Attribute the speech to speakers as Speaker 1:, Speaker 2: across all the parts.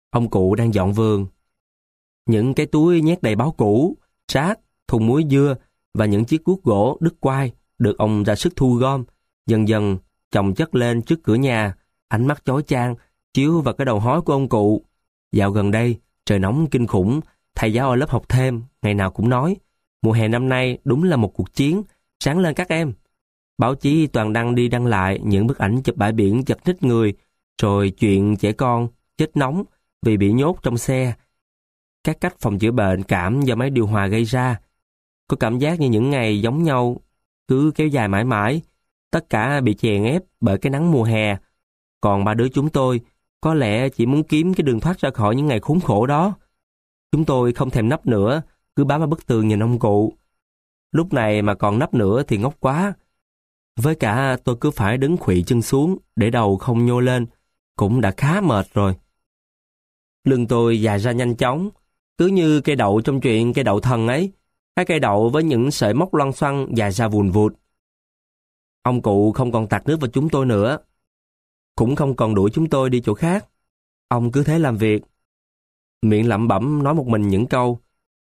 Speaker 1: Ông cụ đang dọn vườn. Những cái túi nhét đầy báo cũ, rác, thùng muối dưa và những chiếc cuốc gỗ đứt quai được ông ra sức thu gom, dần dần chồng chất lên trước cửa nhà, ánh mắt chói chang chiếu vào cái đầu hói của ông cụ. Dạo gần đây, trời nóng kinh khủng, thầy giáo ở lớp học thêm ngày nào cũng nói, mùa hè năm nay đúng là một cuộc chiến, ráng lên các em. Báo chí toàn đăng đi đăng lại những bức ảnh chụp bãi biển chật ních người, rồi chuyện trẻ con chết nóng vì bị nhốt trong xe, các cách phòng chữa bệnh cảm do máy điều hòa gây ra. Có cảm giác như những ngày giống nhau cứ kéo dài mãi mãi, tất cả bị chèn ép bởi cái nắng mùa hè. Còn ba đứa chúng tôi có lẽ chỉ muốn kiếm cái đường thoát ra khỏi những ngày khốn khổ đó. Chúng tôi không thèm nấp nữa, cứ bám vào bức tường nhìn ông cụ. Lúc này mà còn nấp nữa thì ngốc quá. Với cả tôi cứ phải đứng khuỵu chân xuống để đầu không nhô lên, cũng đã khá mệt rồi. Lưng tôi dài ra nhanh chóng, cứ như cây đậu trong chuyện cây đậu thần ấy, cái cây đậu với những sợi móc loăn xoăn dài ra vùn vụt. Ông cụ không còn tạt nước vào chúng tôi nữa, cũng không còn đuổi chúng tôi đi chỗ khác. Ông cứ thế làm việc, miệng lẩm bẩm nói một mình những câu.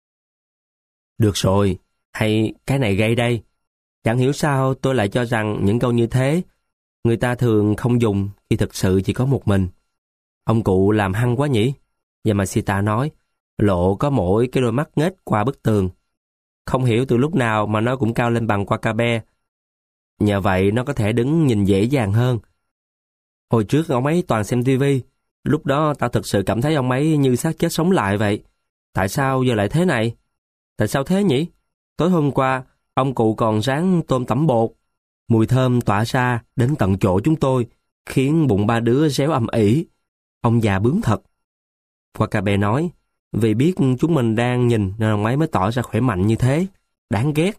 Speaker 1: Được rồi, hay cái này gây đây. Chẳng hiểu sao tôi lại cho rằng những câu như thế người ta thường không dùng khi thực sự chỉ có một mình. Ông cụ làm hăng quá nhỉ? Yamashita nói, lộ có mỗi cái đôi mắt nghếch qua bức tường. Không hiểu từ lúc nào mà nó cũng cao lên bằng Wakabe. Nhờ vậy nó có thể đứng nhìn dễ dàng hơn. Hồi trước ông ấy toàn xem tivi, lúc đó tao thực sự cảm thấy ông ấy như xác chết sống lại vậy. Tại sao giờ lại thế này? Tại sao thế nhỉ? Tối hôm qua, ông cụ còn rán tôm tẩm bột. Mùi thơm tỏa ra đến tận chỗ chúng tôi, khiến bụng ba đứa réo âm ỉ. Ông già bướng thật. Wakabe nói, vì biết chúng mình đang nhìn nên ông ấy mới tỏ ra khỏe mạnh như thế. Đáng ghét.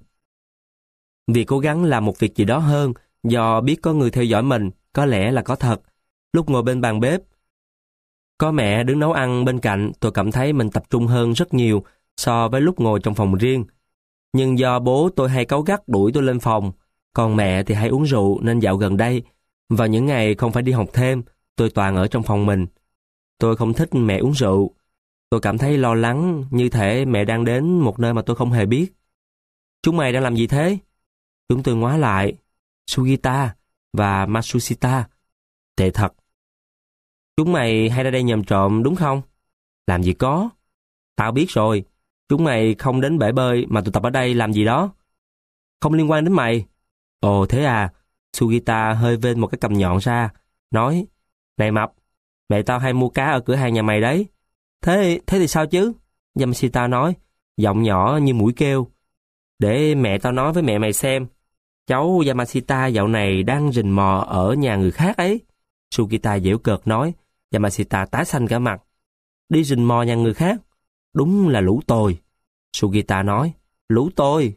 Speaker 1: Vì cố gắng làm một việc gì đó hơn, do biết có người theo dõi mình, có lẽ là có thật. Lúc ngồi bên bàn bếp, có mẹ đứng nấu ăn bên cạnh, tôi cảm thấy mình tập trung hơn rất nhiều so với lúc ngồi trong phòng riêng. Nhưng do bố tôi hay cáu gắt đuổi tôi lên phòng, còn mẹ thì hay uống rượu nên dạo gần đây, vào những ngày không phải đi học thêm, tôi toàn ở trong phòng mình. Tôi không thích mẹ uống rượu. Tôi cảm thấy lo lắng, như thể mẹ đang đến một nơi mà tôi không hề biết. Chúng mày đang làm gì thế? Chúng tôi ngoái lại. Sugita và Matsushita. Tệ thật. Chúng mày hay ra đây nhầm trộm đúng không? Làm gì có. Tao biết rồi. Chúng mày không đến bể bơi mà tụ tập ở đây làm gì đó. Không liên quan đến mày. Ồ thế à. Sugita hơi vên một cái cằm nhọn ra, nói, này mập, mẹ tao hay mua cá ở cửa hàng nhà mày đấy. Thế thì sao chứ? Yamashita nói, giọng nhỏ như mũi kêu. Để mẹ tao nói với mẹ mày xem. Cháu Yamashita dạo này đang rình mò ở nhà người khác ấy. Sugita giễu cợt nói. Yamashita tái xanh cả mặt. Đi rình mò nhà người khác? Đúng là lũ tồi. Sugita nói. Lũ tồi.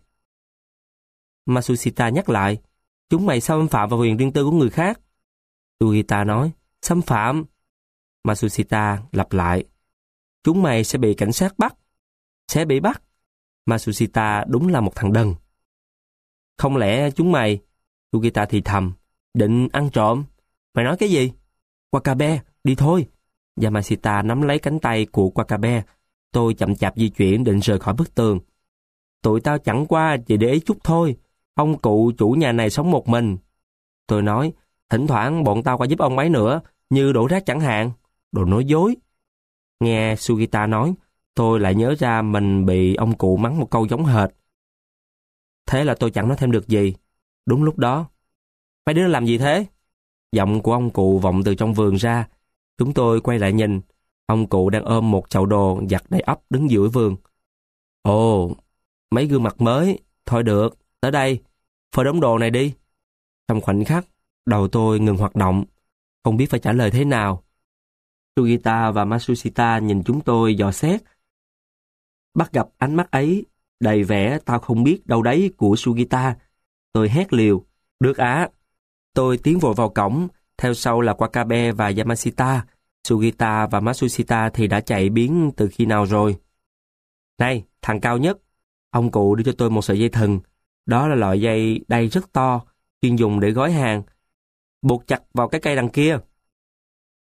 Speaker 1: Matsushita nhắc lại. Chúng mày xâm phạm vào quyền riêng tư của người khác. Sugita nói. Xâm phạm. Matsushita lặp lại. Chúng mày sẽ bị cảnh sát bắt. Sẽ bị bắt. Matsushita đúng là một thằng đần. Không lẽ chúng mày, Sugita thì thầm, định ăn trộm? Mày nói cái gì? Wakabe, đi thôi. Yamashita nắm lấy cánh tay của Wakabe. Tôi chậm chạp di chuyển định rời khỏi bức tường. Tụi tao chẳng qua chỉ để ý chút thôi. Ông cụ chủ nhà này sống một mình. Tôi nói, thỉnh thoảng bọn tao qua giúp ông ấy nữa, như đổ rác chẳng hạn. Đồ nói dối. Nghe Sugita nói, tôi lại nhớ ra mình bị ông cụ mắng một câu giống hệt. Thế là tôi chẳng nói thêm được gì. Đúng lúc đó, mấy đứa làm gì thế? Giọng của ông cụ vọng từ trong vườn ra. Chúng tôi quay lại nhìn. Ông cụ đang ôm một chậu đồ giặt đầy ắp đứng giữa vườn. Ồ, mấy gương mặt mới. Thôi được, tới đây, phơi đống đồ này đi. Trong khoảnh khắc, đầu tôi ngừng hoạt động, không biết phải trả lời thế nào. Sugita và Matsushita nhìn chúng tôi dò xét. Bắt gặp ánh mắt ấy, đầy vẻ tao không biết đâu đấy của Sugita. Tôi hét liều, được á. Tôi tiến vội vào cổng, theo sau là Wakabe và Yamashita. Sugita và Matsushita thì đã chạy biến từ khi nào rồi. Này, thằng cao nhất. Ông cụ đưa cho tôi một sợi dây thừng. Đó là loại dây đay rất to, chuyên dùng để gói hàng. Buộc chặt vào cái cây đằng kia.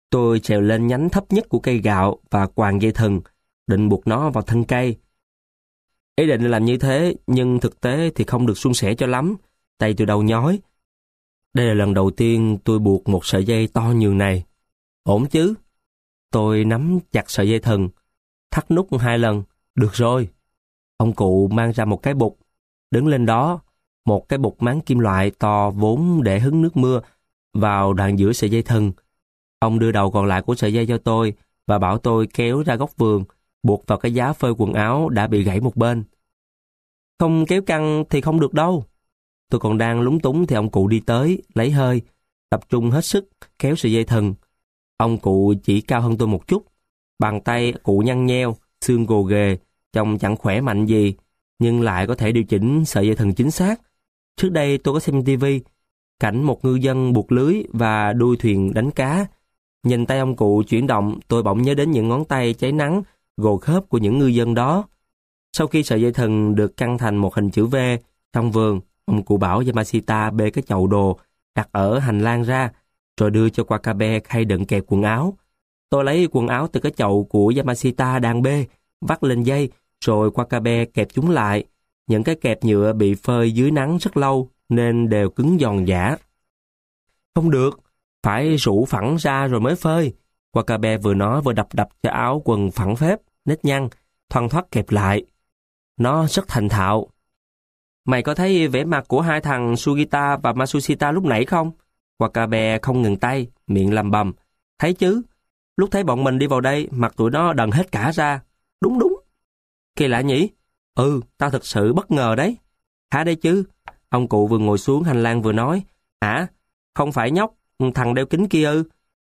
Speaker 1: Tôi trèo lên nhánh thấp nhất của cây gạo và quàng dây thừng, định buộc nó vào thân cây. Ý định làm như thế, nhưng thực tế thì không được suôn sẻ cho lắm. Tay tôi đau nhói. Đây là lần đầu tiên tôi buộc một sợi dây to nhường này. Ổn chứ? Tôi nắm chặt sợi dây thừng, thắt nút 2 lần. Được rồi. Ông cụ mang ra một cái bục. Đứng lên đó, một cái bục máng kim loại to vốn để hứng nước mưa vào đoạn giữa sợi dây thừng. Ông đưa đầu còn lại của sợi dây cho tôi và bảo tôi kéo ra góc vườn, buộc vào cái giá phơi quần áo đã bị gãy một bên. Không kéo căng thì không được đâu. Tôi còn đang lúng túng thì ông cụ đi tới, lấy hơi, tập trung hết sức, kéo sợi dây thừng. Ông cụ chỉ cao hơn tôi một chút. Bàn tay cụ nhăn nheo, xương gồ ghề, trông chẳng khỏe mạnh gì, nhưng lại có thể điều chỉnh sợi dây thừng chính xác. Trước đây tôi có xem tivi, cảnh một ngư dân buộc lưới và đuôi thuyền đánh cá. Nhìn tay ông cụ chuyển động, tôi bỗng nhớ đến những ngón tay cháy nắng, gồ khớp của những ngư dân đó. Sau khi sợi dây thừng được căng thành một hình chữ V trong vườn, ông cụ bảo Yamashita bê cái chậu đồ đặt ở hành lang ra, rồi đưa cho Wakabe khay đựng kẹp quần áo. Tôi lấy quần áo từ cái chậu của Yamashita đang bê, vắt lên dây, rồi Wakabe kẹp chúng lại. Những cái kẹp nhựa bị phơi dưới nắng rất lâu, nên đều cứng giòn giã. Không được, phải rũ phẳng ra rồi mới phơi. Wakabe vừa nói vừa đập cho áo quần phẳng phép, nếp nhăn, thoăn thoắt kẹp lại. Nó rất thành thạo. Mày có thấy vẻ mặt của 2 thằng Sugita và Matsushita lúc nãy không? Wakabe không ngừng tay, miệng lầm bầm. Thấy chứ, lúc thấy bọn mình đi vào đây, mặt tụi nó đần hết cả ra. Đúng. Kỳ lạ nhỉ? Ừ, tao thật sự bất ngờ đấy. Hả đấy chứ? Ông cụ vừa ngồi xuống hành lang vừa nói. Hả? Không phải nhóc, thằng đeo kính kia ư?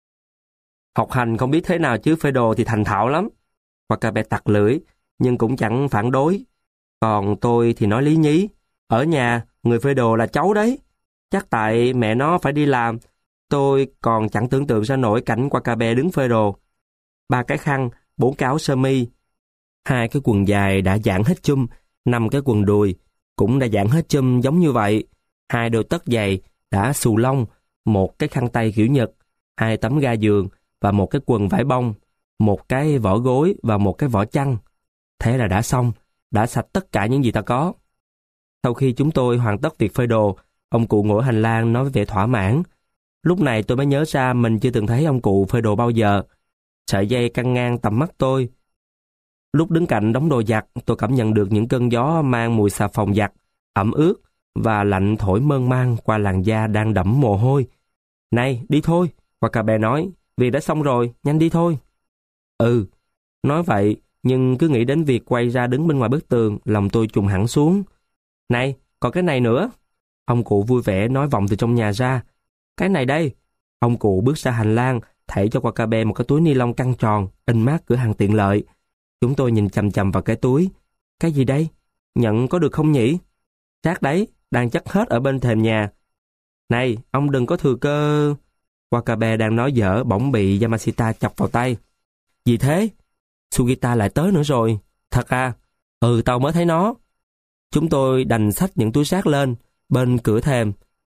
Speaker 1: Học hành không biết thế nào chứ phê đồ thì thành thạo lắm. Wakabe tặc lưỡi, nhưng cũng chẳng phản đối. Còn tôi thì nói lý nhí. Ở nhà, người phê đồ là cháu đấy. Chắc tại mẹ nó phải đi làm. Tôi còn chẳng tưởng tượng ra nổi cảnh Wakabe đứng phê đồ. 3 cái khăn, 4 cái áo sơ mi, 2 cái quần dài đã giãn hết chum, 5 cái quần đùi cũng đã giãn hết chum giống như vậy, 2 đôi tất giày đã xù lông, 1 cái khăn tay kiểu Nhật, 2 tấm ga giường và 1 cái quần vải bông, 1 cái vỏ gối và 1 cái vỏ chăn. Thế là đã xong, đã sạch tất cả những gì ta có. Sau khi chúng tôi hoàn tất việc phơi đồ, ông cụ ngồi hành lang nói với vẻ thỏa mãn. Lúc này tôi mới nhớ ra mình chưa từng thấy ông cụ phơi đồ bao giờ. Sợi dây căng ngang tầm mắt tôi. Lúc đứng cạnh đống đồ giặt, tôi cảm nhận được những cơn gió mang mùi xà phòng giặt, ẩm ướt và lạnh thổi mơn man qua làn da đang đẫm mồ hôi. Này, đi thôi, Wakabe nói, việc đã xong rồi, nhanh đi thôi. Ừ, nói vậy, nhưng cứ nghĩ đến việc quay ra đứng bên ngoài bức tường, lòng tôi trùng hẳn xuống. Này, còn cái này nữa. Ông cụ vui vẻ nói vọng từ trong nhà ra. Cái này đây. Ông cụ bước ra hành lang, thảy cho Wakabe một cái túi ni lông căng tròn, in mác cửa hàng tiện lợi. Chúng tôi nhìn chằm chằm vào cái túi. Cái gì đây? Nhận có được không nhỉ? Rác đấy, đang chất hết ở bên thềm nhà. Này, ông đừng có thừa cơ... Wakabe đang nói dở bỗng bị Yamashita chọc vào tay. Gì thế? Sugita lại tới nữa rồi. Thật à? Ừ, tao mới thấy nó. Chúng tôi đành xách những túi rác lên, bên cửa thềm.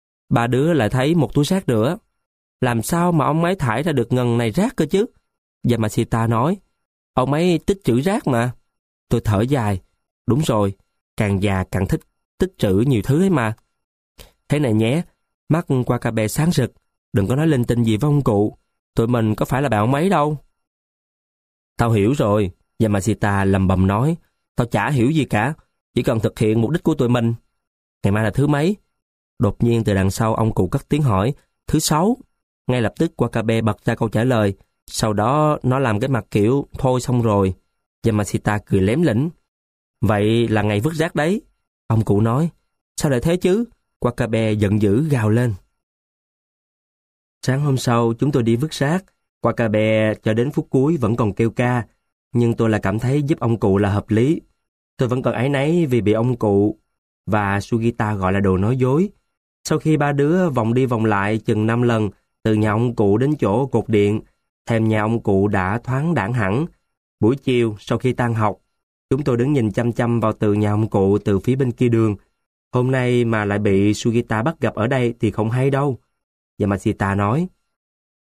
Speaker 1: 3 đứa lại thấy một túi rác nữa. Làm sao mà ông ấy thải ra được ngần này rác cơ chứ? Yamashita nói. Ông ấy tích trữ rác mà. Tôi thở dài. Đúng rồi, càng già càng thích tích trữ nhiều thứ ấy mà. Thế này nhé, mắt Wakabe sáng rực. Đừng có nói linh tinh gì với ông cụ. Tụi mình có phải là bạn ông ấy đâu. Tao hiểu rồi, Yamashita lầm bầm nói. Tao chả hiểu gì cả, chỉ cần thực hiện mục đích của tụi mình. Ngày mai là thứ mấy? Đột nhiên từ đằng sau ông cụ cất tiếng hỏi. Thứ 6. Ngay lập tức Wakabe bật ra câu trả lời. Sau đó nó làm cái mặt kiểu thôi xong rồi. Yamashita cười lém lĩnh. Vậy là ngày vứt rác đấy. Ông cụ nói. Sao lại thế chứ? Wakabe giận dữ gào lên. Sáng hôm sau chúng tôi đi vứt rác. Wakabe cho đến phút cuối vẫn còn kêu ca. Nhưng tôi lại cảm thấy giúp ông cụ là hợp lý. Tôi vẫn còn áy náy vì bị ông cụ và Sugita gọi là đồ nói dối. Sau khi 3 đứa vòng đi vòng lại chừng 5 lần, từ nhà ông cụ đến chỗ cột điện, thềm nhà ông cụ đã thoáng đãng hẳn. Buổi chiều, sau khi tan học, chúng tôi đứng nhìn chăm chăm vào tường nhà ông cụ từ phía bên kia đường. Hôm nay mà lại bị Sugita bắt gặp ở đây thì không hay đâu. Yamashita nói.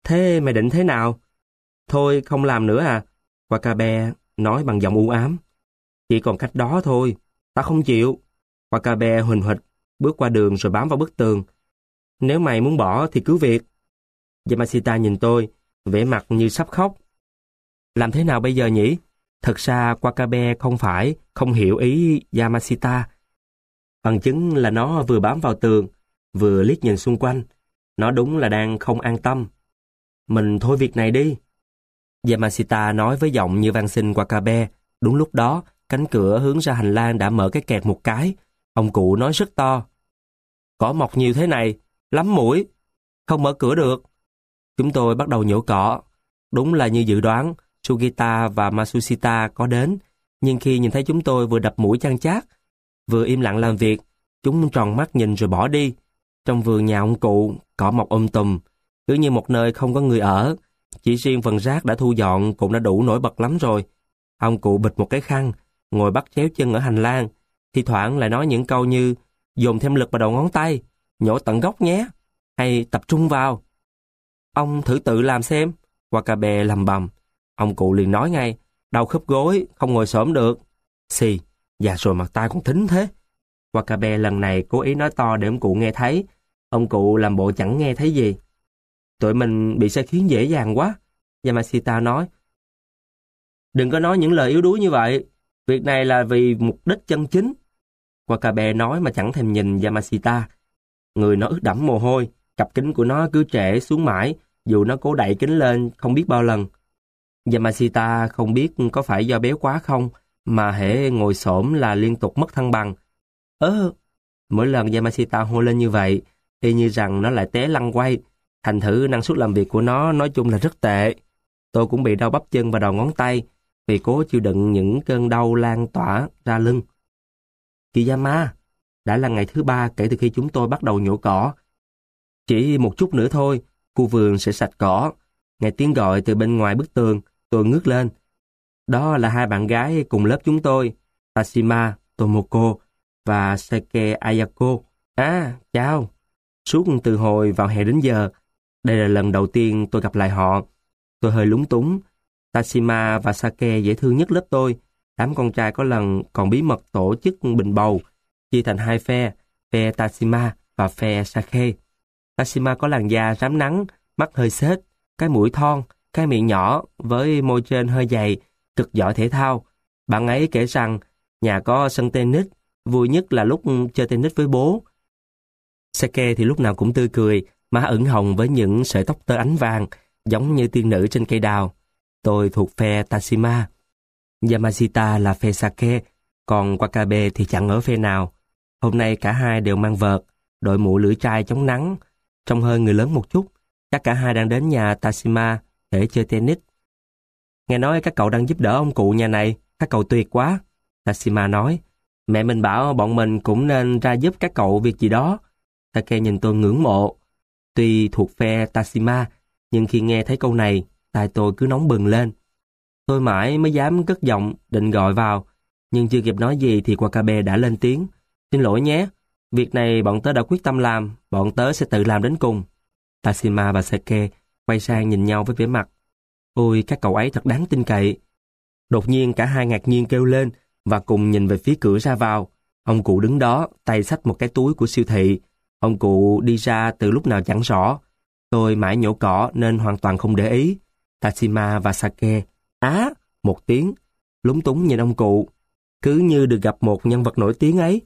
Speaker 1: Thế mày định thế nào? Thôi không làm nữa à? Wakabe nói bằng giọng u ám. Chỉ còn cách đó thôi, ta không chịu. Wakabe huỳnh huỵch bước qua đường rồi bám vào bức tường. Nếu mày muốn bỏ thì cứ việc. Yamashita nhìn tôi, vẻ mặt như sắp khóc. Làm thế nào bây giờ nhỉ? Thật ra Wakabe không hiểu ý Yamashita. Bằng chứng là nó vừa bám vào tường, vừa liếc nhìn xung quanh. Nó đúng là đang không an tâm. Mình thôi việc này đi. Yamashita nói với giọng như van xin Wakabe. Đúng lúc đó, cánh cửa hướng ra hành lang đã mở cái kẹt một cái. Ông cụ nói rất to. Cỏ mọc nhiều thế này, lắm muỗi. Không mở cửa được. Chúng tôi bắt đầu nhổ cỏ. Đúng là như dự đoán, Sugita và Matsushita có đến. Nhưng khi nhìn thấy chúng tôi vừa đập mũi chan chát, vừa im lặng làm việc, chúng tròn mắt nhìn rồi bỏ đi. Trong vườn nhà ông cụ, cỏ mọc tùm, cứ như một nơi không có người ở. Chỉ riêng phần rác đã thu dọn cũng đã đủ nổi bật lắm rồi. Ông cụ bịt một cái khăn, ngồi bắt chéo chân ở hành lang, thi thoảng lại nói những câu như dồn thêm lực vào đầu ngón tay, nhổ tận gốc nhé, hay tập trung vào. Ông thử tự làm xem. Wakabe lầm bầm. Ông cụ liền nói ngay, đau khớp gối, không ngồi xổm được. Xì, già rồi mặt tai còn thính thế. Wakabe lần này cố ý nói to để ông cụ nghe thấy. Ông cụ làm bộ chẳng nghe thấy gì. Tụi mình bị sai khiến dễ dàng quá, Yamashita nói. Đừng có nói những lời yếu đuối như vậy. Việc này là vì mục đích chân chính. Wakabe nói mà chẳng thèm nhìn Yamashita. Người nó ướt đẫm mồ hôi, cặp kính của nó cứ trễ xuống mãi, dù nó cố đẩy kính lên không biết bao lần. Yamashita không biết có phải do béo quá không, mà hễ ngồi xổm là liên tục mất thăng bằng. Mỗi lần Yamashita hô lên như vậy, y như rằng nó lại té lăn quay, thành thử năng suất làm việc của nó nói chung là rất tệ. Tôi cũng bị đau bắp chân và đầu ngón tay, vì cố chịu đựng những cơn đau lan tỏa ra lưng. Kiyama, đã là ngày thứ 3 kể từ khi chúng tôi bắt đầu nhổ cỏ. Chỉ một chút nữa thôi, khu vườn sẽ sạch cỏ. Nghe tiếng gọi từ bên ngoài bức tường, tôi ngước lên. Đó là hai bạn gái cùng lớp chúng tôi, Tashima Tomoko và Seike Ayako. Chào. Suốt từ hồi vào hè đến giờ, đây là lần đầu tiên tôi gặp lại họ. Tôi hơi lúng túng. Tashima và Sake dễ thương nhất lớp tôi. Đám con trai có lần còn bí mật tổ chức bình bầu, chia thành hai phe Tashima và phe Sake. Tashima có làn da rám nắng, mắt hơi xếch, cái mũi thon, cái miệng nhỏ với môi trên hơi dày, cực giỏi thể thao. Bạn ấy kể rằng nhà có sân tennis, vui nhất là lúc chơi tennis với bố. Sake thì lúc nào cũng tươi cười, má ửng hồng với những sợi tóc tơ ánh vàng, giống như tiên nữ trên cây đào. Tôi thuộc phe Tashima. Yamashita là phe Sake, còn Wakabe thì chẳng ở phe nào. Hôm nay cả hai đều mang vợt, đội mũ lưỡi trai chống nắng, trông hơi người lớn một chút. Chắc cả hai đang đến nhà Tashima để chơi tennis. Nghe nói các cậu đang giúp đỡ ông cụ nhà này, các cậu tuyệt quá. Tashima nói, mẹ mình bảo bọn mình cũng nên ra giúp các cậu việc gì đó. Sake nhìn tôi ngưỡng mộ. Tuy thuộc phe Tashima, nhưng khi nghe thấy câu này, tai tôi cứ nóng bừng lên. Tôi mãi mới dám cất giọng định gọi vào, nhưng chưa kịp nói gì thì Wakabe đã lên tiếng. Xin lỗi nhé, việc này bọn tớ đã quyết tâm làm, bọn tớ sẽ tự làm đến cùng. Tashima và Sake quay sang nhìn nhau với vẻ mặt. Ôi, các cậu ấy thật đáng tin cậy. Đột nhiên cả hai ngạc nhiên kêu lên và cùng nhìn về phía cửa ra vào. Ông cụ đứng đó, tay xách một cái túi của siêu thị. Ông cụ đi ra từ lúc nào chẳng rõ. Tôi mãi nhổ cỏ nên hoàn toàn không để ý. Tashima và Sake một tiếng, lúng túng nhìn ông cụ, cứ như được gặp một nhân vật nổi tiếng ấy.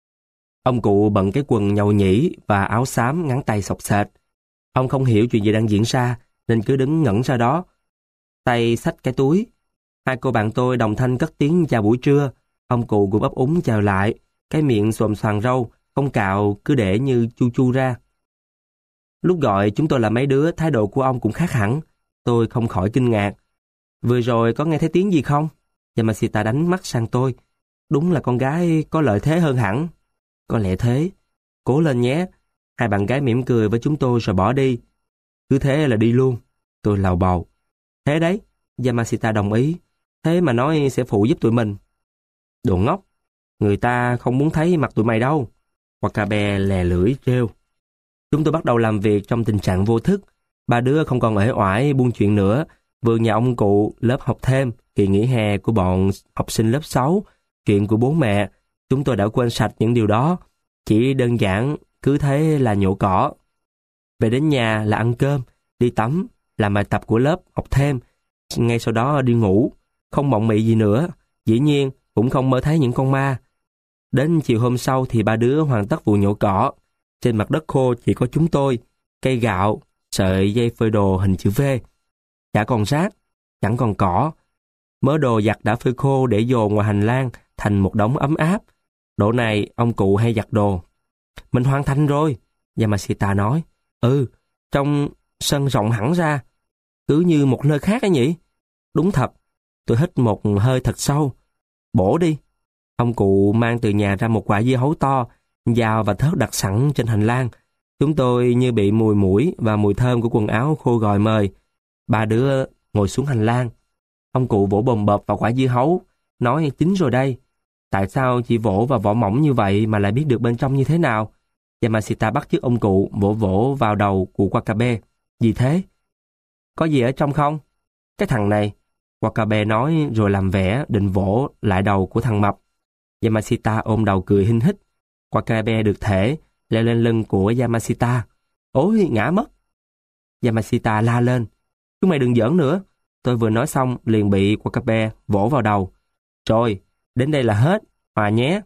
Speaker 1: Ông cụ bận cái quần nhàu nhĩ và áo xám ngắn tay xộc xệch. Ông không hiểu chuyện gì đang diễn ra nên cứ đứng ngẩn ra đó, tay xách cái túi. Hai cô bạn tôi đồng thanh cất tiếng chào buổi trưa. Ông cụ cũng ấp úng chào lại, cái miệng xồm xoàm râu, không cạo, cứ để như chu chu ra. Lúc gọi chúng tôi là mấy đứa, thái độ của ông cũng khác hẳn. Tôi không khỏi kinh ngạc. Vừa rồi có nghe thấy tiếng gì không? Yamashita đánh mắt sang tôi. Đúng là con gái có lợi thế hơn hẳn. Có lẽ thế. Cố lên nhé. Hai bạn gái mỉm cười với chúng tôi rồi bỏ đi. Cứ thế là đi luôn. Tôi lầu bầu. Thế đấy. Yamashita đồng ý. Thế mà nói sẽ phụ giúp tụi mình. Đồ ngốc. Người ta không muốn thấy mặt tụi mày đâu. Wakabe lè lưỡi trêu. Chúng tôi bắt đầu làm việc trong tình trạng vô thức. Ba đứa không còn uể oải buôn chuyện nữa. Vườn nhà ông cụ, lớp học thêm, kỳ nghỉ hè của bọn học sinh lớp 6, chuyện của bố mẹ. Chúng tôi đã quên sạch những điều đó. Chỉ đơn giản cứ thế là nhổ cỏ. Về đến nhà là ăn cơm, đi tắm, làm bài tập của lớp học thêm. Ngay sau đó đi ngủ. Không mộng mị gì nữa. Dĩ nhiên cũng không mơ thấy những con ma. Đến chiều hôm sau thì ba đứa hoàn tất vụ nhổ cỏ. Trên mặt đất khô chỉ có chúng tôi, cây gạo, sợi dây phơi đồ hình chữ V. Chả còn rác, chẳng còn cỏ. Mớ đồ giặt đã phơi khô để dồn ngoài hành lang thành một đống ấm áp. Độ này ông cụ hay giặt đồ. Mình hoàn thành rồi, Yamashita nói. Trong sân rộng hẳn ra, cứ như một nơi khác ấy nhỉ? Đúng thật, tôi hít một hơi thật sâu. Bổ đi. Ông cụ mang từ nhà ra một quả dưa hấu to, dao và thớt đặt sẵn trên hành lang. Chúng tôi như bị mùi mũi và mùi thơm của quần áo khô gòi mời. Ba đứa ngồi xuống hành lang. Ông cụ vỗ bồm bợp vào quả dưa hấu, nói chín rồi đây. Tại sao chỉ vỗ vào vỏ mỏng như vậy mà lại biết được bên trong như thế nào? Yamashita bắt chước ông cụ vỗ vỗ vào đầu của Wakabe. Gì thế? Có gì ở trong không? Cái thằng này, Wakabe nói rồi làm vẻ định vỗ lại đầu của thằng mập. Yamashita ôm đầu cười hinh hích. Wakabe được thể, leo lên lưng của Yamashita. Ôi, ngã mất. Yamashita la lên. Chúng mày đừng giỡn nữa. Tôi vừa nói xong liền bị Wakabe vỗ vào đầu. Rồi, đến đây là hết, hòa nhé.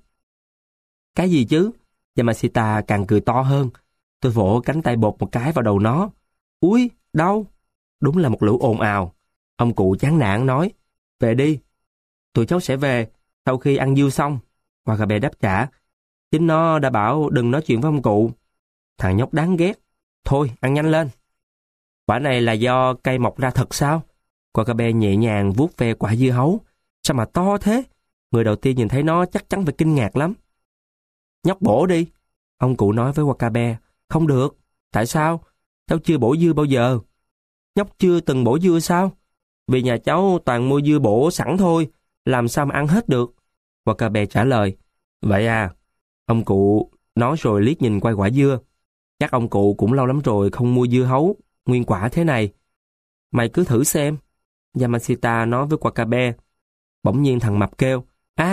Speaker 1: Cái gì chứ? Yamashita càng cười to hơn. Tôi vỗ cánh tay bột một cái vào đầu nó. Úi, đau. Đúng là một lũ ồn ào. Ông cụ chán nản nói. Về đi. Tụi cháu sẽ về, sau khi ăn dưa xong. Wakabe đáp trả. Chính nó đã bảo đừng nói chuyện với ông cụ. Thằng nhóc đáng ghét. Thôi, ăn nhanh lên. Quả này là do cây mọc ra thật sao? Wakabe nhẹ nhàng vuốt ve quả dưa hấu. Sao mà to thế? Người đầu tiên nhìn thấy nó chắc chắn phải kinh ngạc lắm. Nhóc bổ đi. Ông cụ nói với Wakabe. Không được. Tại sao? Cháu chưa bổ dưa bao giờ. Nhóc chưa từng bổ dưa sao? Vì nhà cháu toàn mua dưa bổ sẵn thôi. Làm sao mà ăn hết được? Wakabe trả lời. Vậy à? Ông cụ nói rồi liếc nhìn quay quả dưa. Chắc ông cụ cũng lâu lắm rồi không mua dưa hấu nguyên quả thế này. Mày cứ thử xem. Yamashita nói với Wakabe. Bỗng nhiên thằng mập kêu.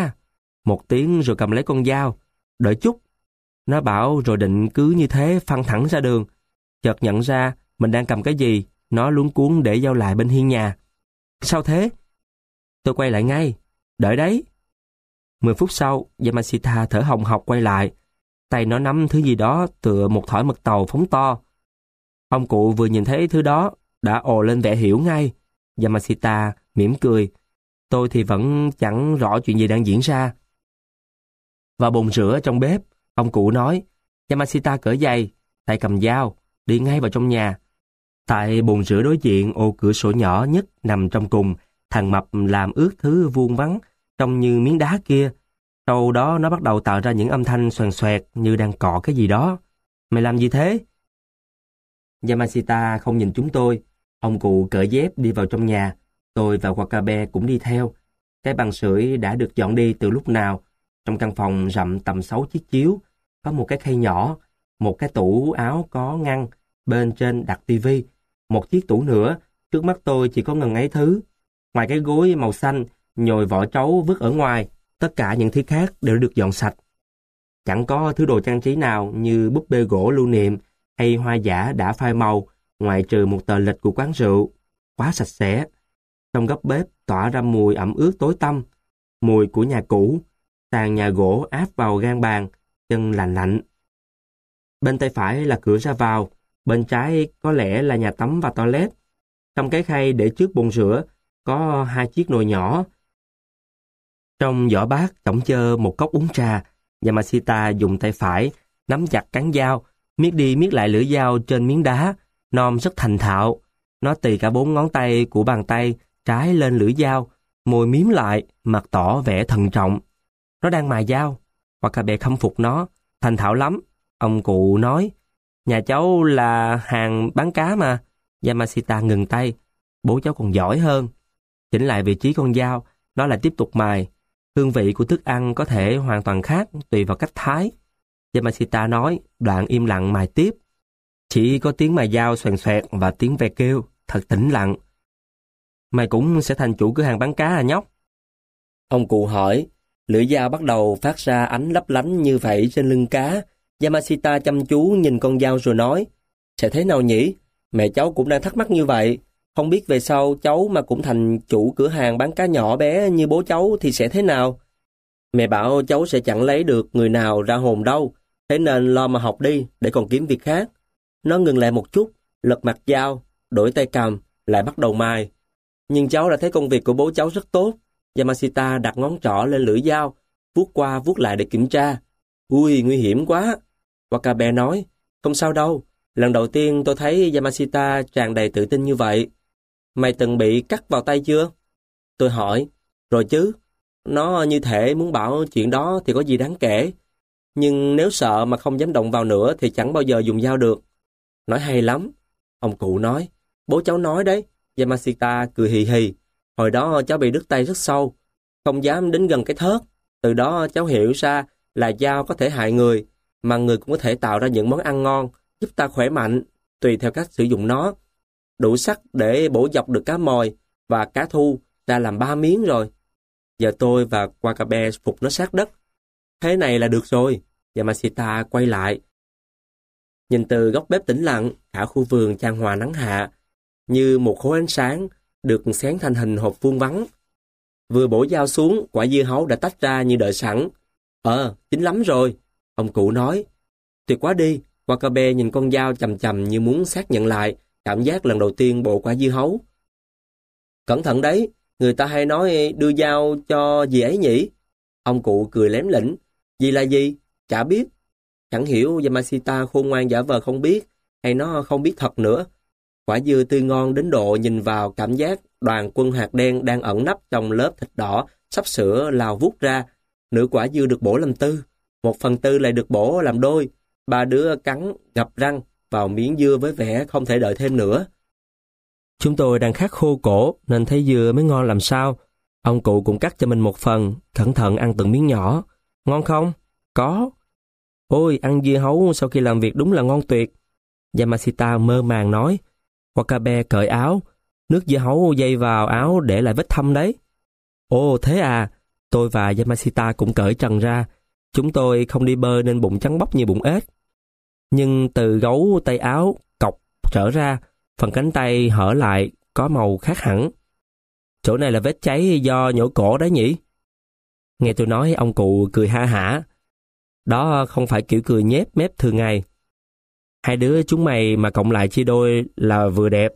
Speaker 1: Một tiếng rồi cầm lấy con dao. Đợi chút. Nó bảo rồi định cứ như thế phăng thẳng ra đường. Chợt nhận ra mình đang cầm cái gì. Nó luống cuống để dao lại bên hiên nhà. Sao thế? Tôi quay lại ngay. Đợi đấy. 10 phút sau, Yamashita thở hồng hộc quay lại. Tay nó nắm thứ gì đó tựa một thỏi mật tàu phóng to. Ông cụ vừa nhìn thấy thứ đó, đã ồ lên vẻ hiểu ngay. Yamashita mỉm cười. Tôi thì vẫn chẳng rõ chuyện gì đang diễn ra. Vào bồn rửa trong bếp, ông cụ nói. Yamashita cởi giày, tay cầm dao, đi ngay vào trong nhà. Tại bồn rửa đối diện ô cửa sổ nhỏ nhất nằm trong cùng, thằng mập làm ướt thứ vuông vắn, trông như miếng đá kia. Sau đó nó bắt đầu tạo ra những âm thanh xoèn xoẹt như đang cọ cái gì đó. Mày làm gì thế? Yamashita không nhìn chúng tôi. Ông cụ cởi dép đi vào trong nhà. Tôi và Wakabe cũng đi theo. Cái bàn sưởi đã được dọn đi từ lúc nào. Trong căn phòng rậm tầm 6 chiếc chiếu, có một cái khay nhỏ, một cái tủ áo có ngăn, bên trên đặt tivi, một chiếc tủ nữa. Trước mắt tôi chỉ có ngần ấy thứ. Ngoài cái gối màu xanh, nhồi vỏ trấu vứt ở ngoài, tất cả những thứ khác đều được dọn sạch. Chẳng có thứ đồ trang trí nào như búp bê gỗ lưu niệm hay hoa giả đã phai màu, ngoại trừ một tờ lịch của quán rượu. Quá sạch sẽ. Trong góc bếp tỏa ra mùi ẩm ướt tối tăm, mùi của nhà cũ. Sàn nhà gỗ áp vào gan bàn, chân lạnh lạnh. Bên tay phải là cửa ra vào, bên trái có lẽ là nhà tắm và toilet. Trong cái khay để trước bồn rửa có 2 chiếc nồi nhỏ. Trong giỏ bát chỏng chơ một cốc uống trà. Yamashita dùng tay phải nắm chặt cán dao, miết đi miết lại lưỡi dao trên miếng đá. Nom rất thành thạo. Nó tì cả 4 ngón tay của bàn tay trái lên lưỡi dao, môi mím lại, mặt tỏ vẻ thận trọng. Nó đang mài dao. Wakabe khâm phục nó. Thành thạo lắm. Ông cụ nói. Nhà cháu là hàng bán cá mà. Yamashita ngừng tay. Bố cháu còn giỏi hơn. Chỉnh lại vị trí con dao, nó lại tiếp tục mài. Hương vị của thức ăn có thể hoàn toàn khác tùy vào cách thái. Yamashita nói, đoạn im lặng mài tiếp. Chỉ có tiếng mài dao xoèn xoẹt và tiếng ve kêu, thật tĩnh lặng. Mày cũng sẽ thành chủ cửa hàng bán cá à nhóc? Ông cụ hỏi, lưỡi dao bắt đầu phát ra ánh lấp lánh như vậy trên lưng cá. Yamashita chăm chú nhìn con dao rồi nói, sẽ thế nào nhỉ? Mẹ cháu cũng đang thắc mắc như vậy. Không biết về sau cháu mà cũng thành chủ cửa hàng bán cá nhỏ bé như bố cháu thì sẽ thế nào? Mẹ bảo cháu sẽ chẳng lấy được người nào ra hồn đâu, thế nên lo mà học đi để còn kiếm việc khác. Nó ngừng lại một chút, lật mặt dao, đổi tay cầm, lại bắt đầu mài. Nhưng cháu đã thấy công việc của bố cháu rất tốt. Yamashita đặt ngón trỏ lên lưỡi dao, vuốt qua vuốt lại để kiểm tra. Ui, nguy hiểm quá. Wakabe nói, không sao đâu. Lần đầu tiên tôi thấy Yamashita tràn đầy tự tin như vậy. Mày từng bị cắt vào tay chưa? Tôi hỏi, rồi chứ. Nó như thể muốn bảo chuyện đó thì có gì đáng kể. Nhưng nếu sợ mà không dám động vào nữa thì chẳng bao giờ dùng dao được. Nói hay lắm. Ông cụ nói, bố cháu nói đấy. Yamashita cười hì hì. Hồi đó cháu bị đứt tay rất sâu, không dám đến gần cái thớt. Từ đó cháu hiểu ra là dao có thể hại người, mà người cũng có thể tạo ra những món ăn ngon, giúp ta khỏe mạnh, tùy theo cách sử dụng nó. Đủ sắc để bổ dọc được cá mòi và cá thu ra làm 3 miếng rồi. Giờ tôi và Wakabe phục nó sát đất. Thế này là được rồi. Yamashita quay lại. Nhìn từ góc bếp tĩnh lặng, cả khu vườn chan hòa nắng hạ, như một khối ánh sáng, được xén thành hình hộp vuông vắn. Vừa bổ dao xuống, quả dưa hấu đã tách ra như đợi sẵn. Chín lắm rồi, ông cụ nói. Tuyệt quá đi, Wakabe nhìn con dao chằm chằm như muốn xác nhận lại cảm giác lần đầu tiên bổ quả dưa hấu. Cẩn thận đấy, người ta hay nói đưa dao cho dì ấy nhỉ? Ông cụ cười lém lỉnh. Dì là gì? Chả biết. Chẳng hiểu Yamashita khôn ngoan giả vờ không biết, hay nó không biết thật nữa. Quả dưa tươi ngon đến độ nhìn vào cảm giác đoàn quân hạt đen đang ẩn nấp trong lớp thịt đỏ sắp sửa lao vút ra. Nửa quả dưa được bổ làm tư, 1/4 lại được bổ làm đôi. Ba đứa cắn gập răng vào miếng dưa với vẻ không thể đợi thêm nữa. Chúng tôi đang khát khô cổ nên thấy dưa mới ngon làm sao. Ông cụ cũng cắt cho mình một phần, cẩn thận ăn từng miếng nhỏ. Ngon không? Có. Ôi, ăn dưa hấu sau khi làm việc đúng là ngon tuyệt. Yamashita mơ màng nói. Wakabe cởi áo, nước dưa hấu dây vào áo để lại vết thâm đấy. Ồ, thế à. Tôi và Yamashita cũng cởi trần ra. Chúng tôi không đi bơi nên bụng trắng bóc như bụng ếch. Nhưng từ gấu tay áo cọc trở ra, phần cánh tay hở lại có màu khác hẳn. Chỗ này là vết cháy do nhổ cổ đấy nhỉ? Nghe tôi nói, ông cụ cười ha hả. Đó không phải kiểu cười nhép mép thường ngày. Hai đứa chúng mày mà cộng lại chia đôi là vừa đẹp.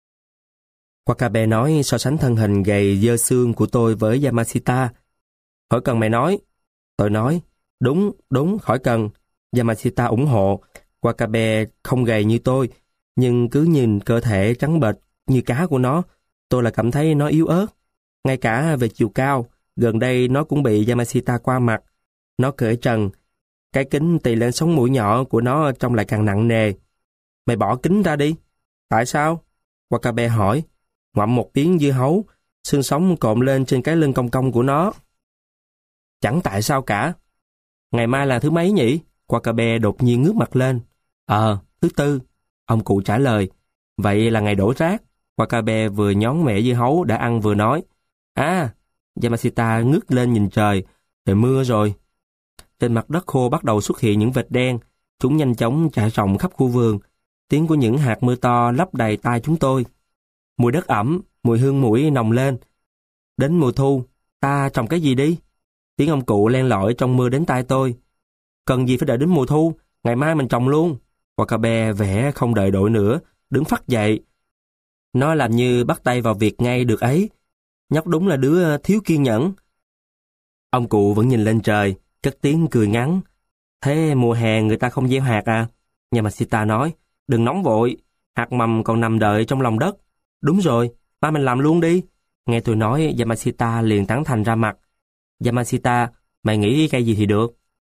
Speaker 1: Wakabe nói so sánh thân hình gầy dơ xương của tôi với Yamashita. Khỏi cần mày nói. Tôi nói, đúng, khỏi cần. Yamashita ủng hộ. Wakabe không gầy như tôi, nhưng cứ nhìn cơ thể trắng bệch như cá của nó, tôi là cảm thấy nó yếu ớt. Ngay cả về chiều cao, gần đây nó cũng bị Yamashita qua mặt. Nó cởi trần. Cái kính tì lên sống mũi nhỏ của nó trông lại càng nặng nề. Mày bỏ kính ra đi. Tại sao? Wakabe hỏi. Ngoạm một tiếng dưa hấu, xương sống cộm lên trên cái lưng cong cong của nó. Chẳng tại sao cả. Ngày mai là thứ mấy nhỉ? Wakabe đột nhiên ngước mặt lên. Thứ Tư. Ông cụ trả lời. Vậy là ngày đổ rác. Wakabe vừa nhón mẻ dưa hấu đã ăn vừa nói. Yamashita ngước lên nhìn trời. Trời mưa rồi. Trên mặt đất khô bắt đầu xuất hiện những vệt đen. Chúng nhanh chóng trải rộng khắp khu vườn. Tiếng của những hạt mưa to lấp đầy tai chúng tôi. Mùi đất ẩm, mùi hương mũi nồng lên. Đến mùa thu, ta trồng cái gì đi? Tiếng ông cụ len lỏi trong mưa đến tai tôi. Cần gì phải đợi đến mùa thu, ngày mai mình trồng luôn. Wakabe vẻ không đợi đội nữa, đứng phắt dậy. Nó làm như bắt tay vào việc ngay được ấy. Nhóc đúng là đứa thiếu kiên nhẫn. Ông cụ vẫn nhìn lên trời, cất tiếng cười ngắn. Thế mùa hè người ta không gieo hạt à? Yamashita nói, đừng nóng vội, hạt mầm còn nằm đợi trong lòng đất. Đúng rồi, ba mình làm luôn đi. Nghe tôi nói, Yamashita liền tán thành ra mặt. Yamashita, mày nghĩ cây gì thì được?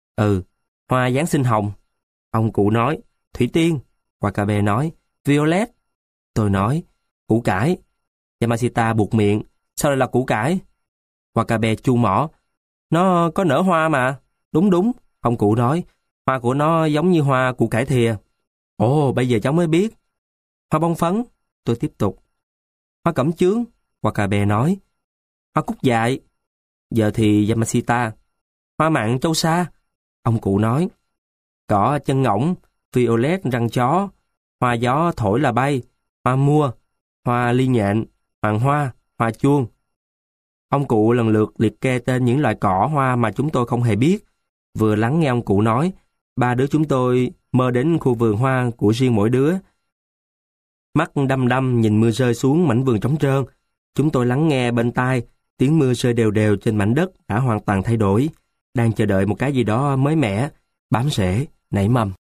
Speaker 1: Hoa Giáng sinh hồng. Ông cụ nói, thủy tiên. Wakabe nói, violet. Tôi nói, củ cải. Yamashita buột miệng, sao lại là củ cải? Wakabe chu mỏ, nó có nở hoa mà. Đúng, ông cụ nói, hoa của nó giống như hoa củ cải thìa. Ồ, bây giờ cháu mới biết. Hoa bông phấn, tôi tiếp tục. Hoa cẩm chướng, Wakabe nói. Hoa cúc dại. Giờ thì Yamashita. Hoa mặn châu sa, ông cụ nói. Cỏ chân ngỗng, violet răng chó, hoa gió thổi là bay, hoa mua, hoa ly nhện, hoàng hoa, hoa chuông. Ông cụ lần lượt liệt kê tên những loài cỏ hoa mà chúng tôi không hề biết. Vừa lắng nghe ông cụ nói, ba đứa chúng tôi mơ đến khu vườn hoa của riêng mỗi đứa. Mắt đăm đăm nhìn mưa rơi xuống mảnh vườn trống trơn. Chúng tôi lắng nghe bên tai, tiếng mưa rơi đều đều trên mảnh đất đã hoàn toàn thay đổi, đang chờ đợi một cái gì đó mới mẻ, bám rễ, nảy mầm.